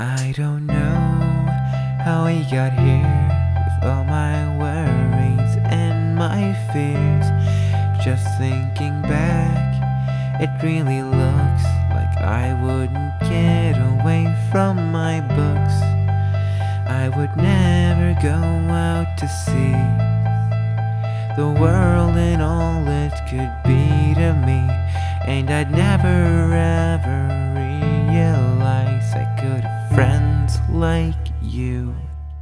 I don't know how we got here with all my worries and my fears. Just thinking back, it really looks like I wouldn't get away from my books. I would never go out to see the world and all it could be to me, and I'd never ever realize I could have friends like you.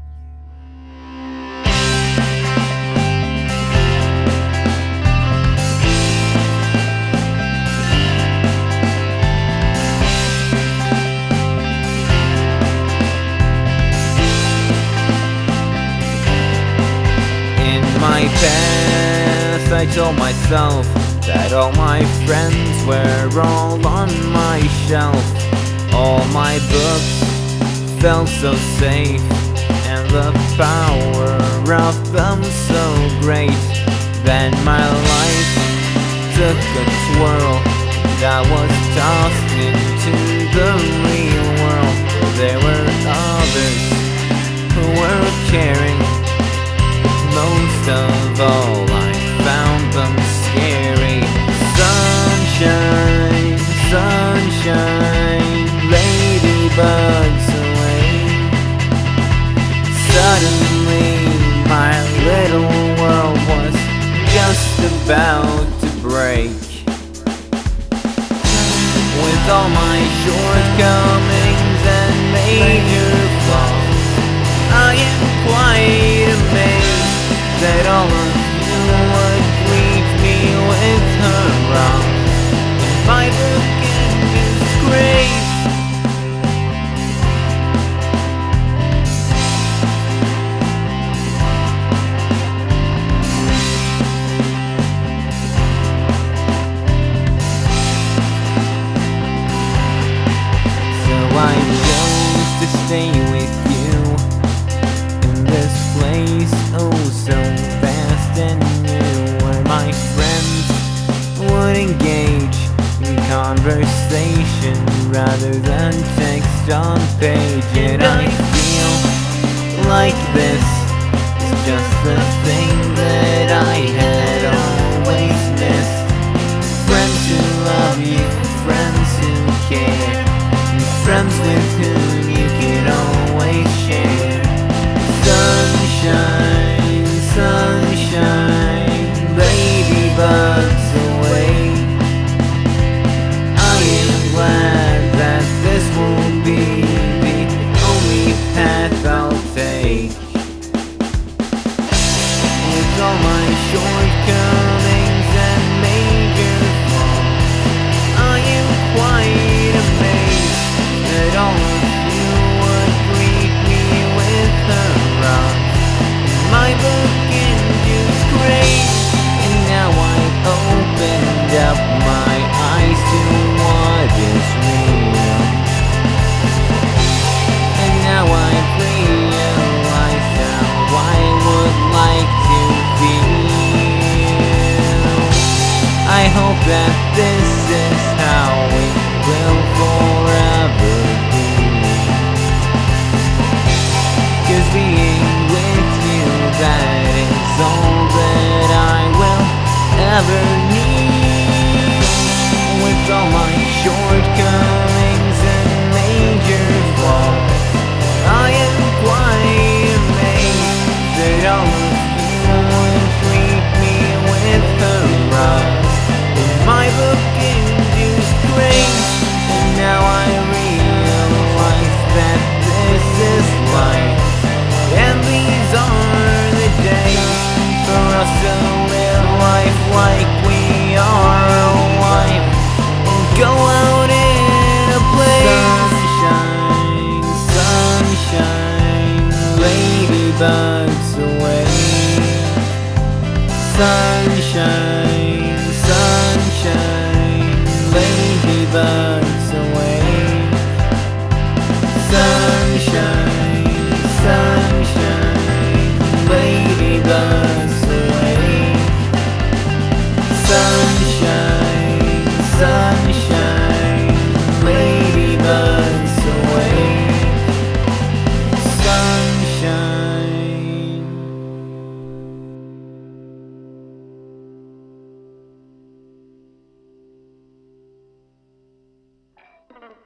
In my past, I told myself that all my friends were all on my shelf. All my books felt so safe, and the power of them so great. Then my life took a twirl, and I was tossed into the real world. There were others who were caring. Most of all, I found them scary. Sunshine, sunshine, ladybugs away. Suddenly, my little world was just about to break. With all my shortcomings and major flaws, I am quite amazed that all of you would greet me with hurrah in my book and disgrace. So I chose to stay with you in this place, oh so vast and new, where my friends would engage in conversation rather than text on page. And I feel like this is just the thing that I had always missed. Friends who love you, friends who care, and friends with whom you